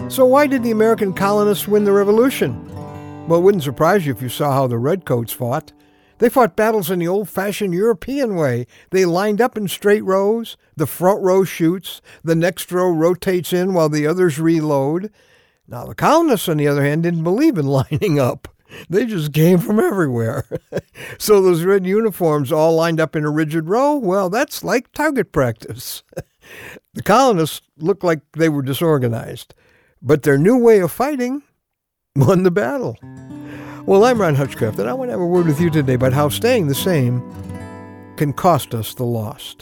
So why did the American colonists win the Revolution? Well, it wouldn't surprise you if you saw how the Redcoats fought. They fought battles in the old-fashioned European way. They lined up in straight rows. The front row shoots. The next row rotates in while the others reload. Now, the colonists, on the other hand, didn't believe in lining up. They just came from everywhere. So those red uniforms all lined up in a rigid row, well, that's like target practice. The colonists looked like they were disorganized, but their new way of fighting won the battle. Well, I'm Ron Hutchcraft, and I want to have a word with you today about how staying the same can cost us the lost.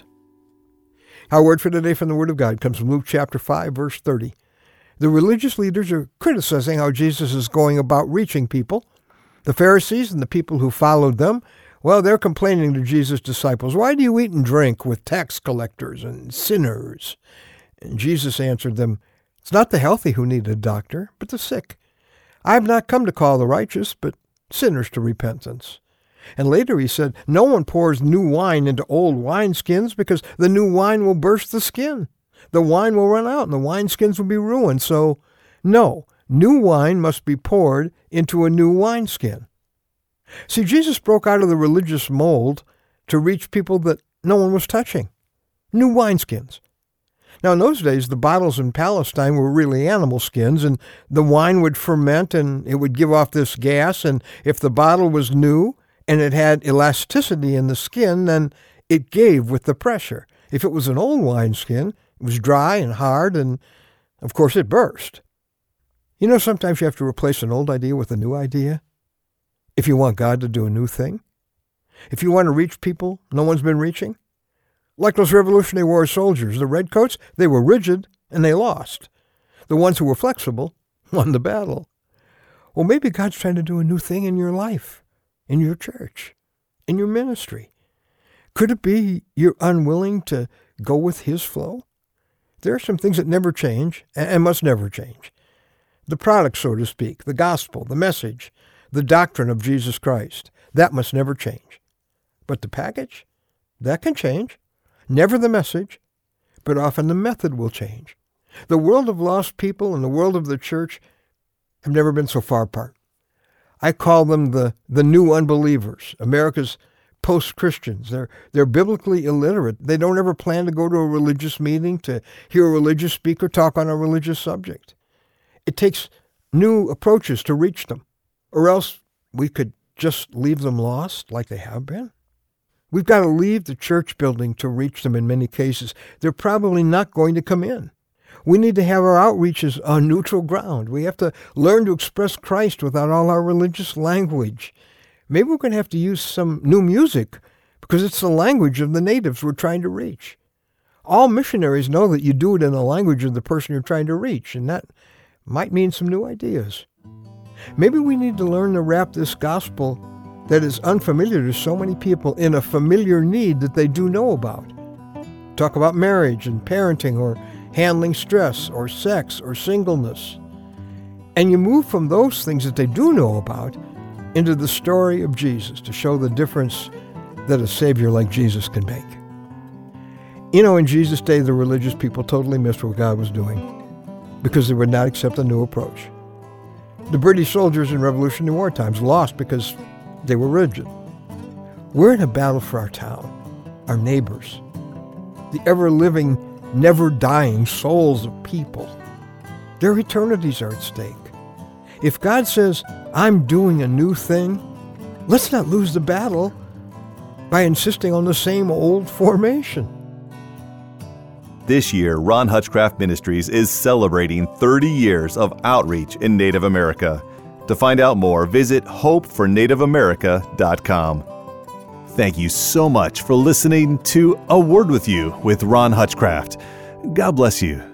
Our word for today from the Word of God comes from Luke chapter 5, verse 30. The religious leaders are criticizing how Jesus is going about reaching people. The Pharisees and the people who followed them, well, they're complaining to Jesus' disciples, "Why do you eat and drink with tax collectors and sinners?" And Jesus answered them, "It's not the healthy who need a doctor, but the sick. I have not come to call the righteous, but sinners to repentance." And later he said, "No one pours new wine into old wineskins because the new wine will burst the skin. The wine will run out and the wineskins will be ruined. So, no, new wine must be poured into a new wineskin." See, Jesus broke out of the religious mold to reach people that no one was touching. New wineskins. Now, in those days, the bottles in Palestine were really animal skins, and the wine would ferment and it would give off this gas. And if the bottle was new and it had elasticity in the skin, then it gave with the pressure. If it was an old wineskin, it was dry and hard, and of course it burst. You know, sometimes you have to replace an old idea with a new idea if you want God to do a new thing. If you want to reach people no one's been reaching. Like those Revolutionary War soldiers, the Redcoats, they were rigid and they lost. The ones who were flexible won the battle. Well, maybe God's trying to do a new thing in your life, in your church, in your ministry. Could it be you're unwilling to go with His flow? There are some things that never change and must never change. The product, so to speak, the gospel, the message, the doctrine of Jesus Christ, that must never change. But the package, that can change. Never the message, but often the method will change. The world of lost people and the world of the church have never been so far apart. I call them the new unbelievers, America's post-Christians. They're biblically illiterate. They don't ever plan to go to a religious meeting to hear a religious speaker talk on a religious subject. It takes new approaches to reach them, or else we could just leave them lost like they have been. We've got to leave the church building to reach them in many cases. They're probably not going to come in. We need to have our outreaches on neutral ground. We have to learn to express Christ without all our religious language. Maybe we're going to have to use some new music because it's the language of the natives we're trying to reach. All missionaries know that you do it in the language of the person you're trying to reach, and that might mean some new ideas. Maybe we need to learn to wrap this gospel that is unfamiliar to so many people in a familiar need that they do know about. Talk about marriage and parenting or handling stress or sex or singleness. And you move from those things that they do know about into the story of Jesus to show the difference that a Savior like Jesus can make. You know, in Jesus' day, the religious people totally missed what God was doing because they would not accept a new approach. The British soldiers in Revolutionary War times lost because they were rigid. We're in a battle for our town, our neighbors, the ever-living, never-dying souls of people. Their eternities are at stake. If God says, "I'm doing a new thing," let's not lose the battle by insisting on the same old formation. This year, Ron Hutchcraft Ministries is celebrating 30 years of outreach in Native America. To find out more, visit hopefornativeamerica.com. Thank you so much for listening to A Word with You with Ron Hutchcraft. God bless you.